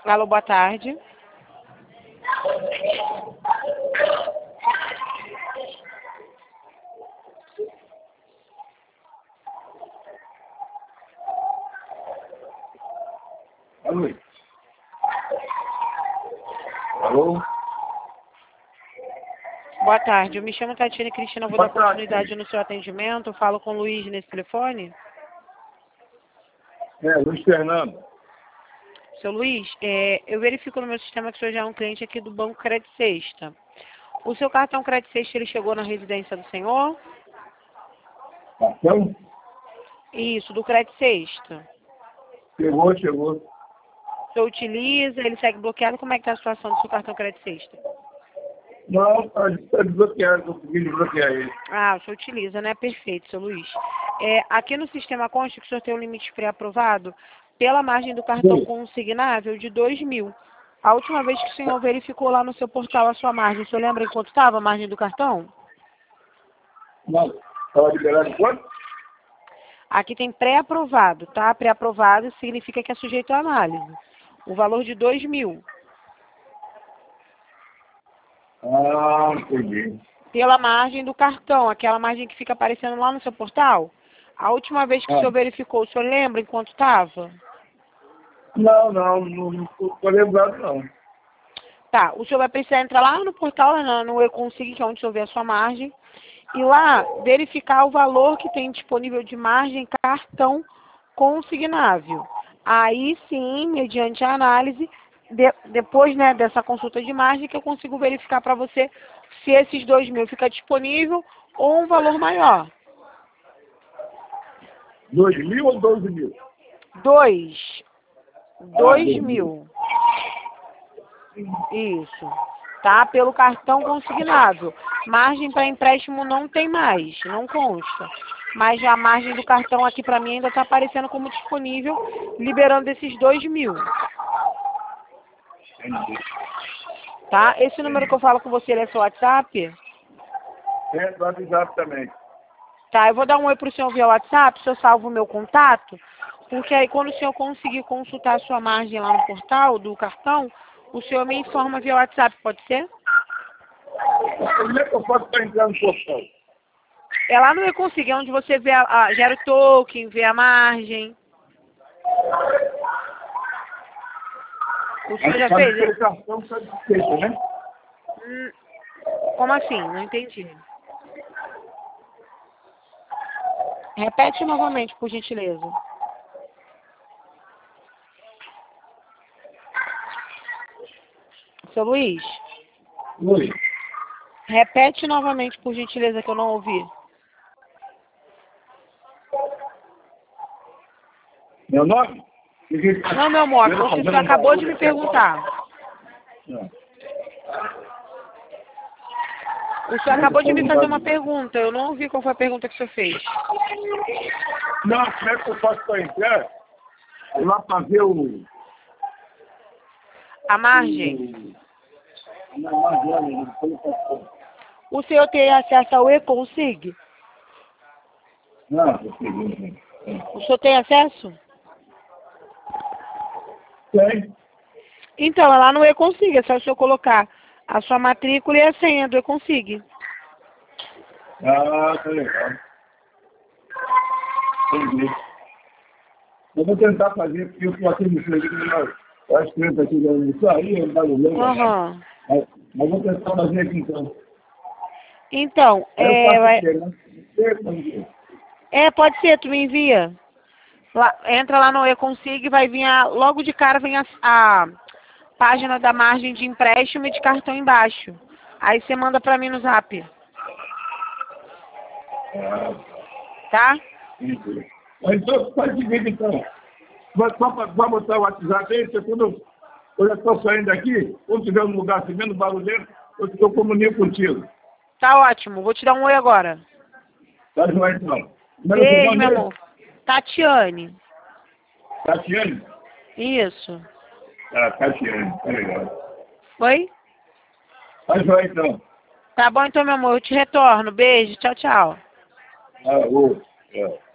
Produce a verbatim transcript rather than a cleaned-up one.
Alô, boa tarde. Alô? Alô? Boa tarde. Eu me chamo Tatiana Cristina, vou Boa dar tarde. continuidade no seu atendimento. Eu falo com o Luiz nesse telefone. É, Luiz Fernando. Seu Luiz, é, eu verifico no meu sistema que o senhor já é um cliente aqui do Banco Credit Sexta. O seu cartão Credit Sexta, ele chegou na residência do senhor? Cartão? Isso, do Credit Sexta. Chegou, chegou. O senhor utiliza, ele segue bloqueado? Como é que está a situação do seu cartão Credit Sexta? Não, tá, tá desbloqueado, consegui desbloquear ele. Ah, o senhor utiliza, né? Perfeito, seu Luiz. É, aqui no sistema consta que o senhor tem um limite pré-aprovado pela margem do cartão Sim. consignável de dois mil. A última vez que o senhor verificou lá no seu portal a sua margem, o senhor lembra em quanto estava a margem do cartão? Não, estava liberado quanto? Aqui tem pré-aprovado, tá? Pré-aprovado significa que é sujeito à análise. O valor de dois mil. Ah, entendi. Pela margem do cartão, aquela margem que fica aparecendo lá no seu portal. A última vez que o Ah. senhor verificou, o senhor lembra em quanto estava? Não, não, não, não estou lembrado não. Tá, o senhor vai precisar entrar lá no portal, né, no eConsig, que é onde o senhor vê a sua margem, e lá verificar o valor que tem disponível de margem cartão consignável. Aí sim, mediante a análise, de- depois né, dessa consulta de margem, que eu consigo verificar para você se esses dois mil fica disponível ou um valor maior. Dois mil ou doze mil? Dois. Ah, Dois dois mil. Isso. Tá? Pelo cartão consignável. Margem para empréstimo não tem mais, não consta. Mas a margem do cartão aqui para mim ainda está aparecendo como disponível, liberando esses dois mil. Entendi. Tá? Esse número que eu falo com você, ele é seu WhatsApp? É, do WhatsApp também. Tá, eu vou dar um oi pro senhor via WhatsApp, o senhor salva o meu contato, porque aí quando o senhor conseguir consultar a sua margem lá no portal do cartão, o senhor me informa via WhatsApp, pode ser? Como é que eu posso estar entrando no portal? É lá no eConsig, é onde você vê a, a, gera o token, vê a margem. O senhor já fez? Aquele cartão está desfeito, né? Hum, como assim? Não entendi. Repete novamente, por gentileza. Seu Luiz, Oi. repete novamente, por gentileza, que eu não ouvi. Meu nome? Não, meu amor, o que o senhor acabou de me perguntar. Não. O senhor acabou de me fazer uma pergunta, eu não ouvi qual foi a pergunta que o senhor fez. Não, como é que eu faço para entrar? Lá para ver o... A margem? o- Não, Marjane, como que eu faço? O senhor tem acesso ao eConsig? Não, eu sei. O senhor tem acesso? Tem. Então, é lá no eConsig, é só o senhor colocar a sua matrícula e a senha do eConsig. Ah, tá legal. Entendi. Eu vou tentar fazer, porque eu estou aqui no serviço, eu acho que eu estou aqui no sair, eu não lembro. Aham. Mas mas vou tentar fazer aqui então. Então, Aí eu é, faço vai- o quê, né? Você, quando- é, pode ser, tu me envia. Lá- entra lá no eConsig, vai vir a, logo de cara vem a, a página da margem de empréstimo e de cartão embaixo. Aí você manda pra mim no zap, Ah, tá? entendi. Mas então, faz o seguinte então. Vai só para botar o WhatsApp aí, você quando eu já estou saindo daqui, quando tiver um lugar assim, menos barulheiro, eu, eu comunico contigo. Tá ótimo, vou te dar um oi agora. Tá joia então. Meu Beijo, nome meu é amor. Tatiane. Tatiane? Isso. Ah, Tatiane, tá legal. Oi? Tá joia então. Tá bom então, meu amor, eu te retorno. Beijo, tchau, tchau. Ah, ô, é.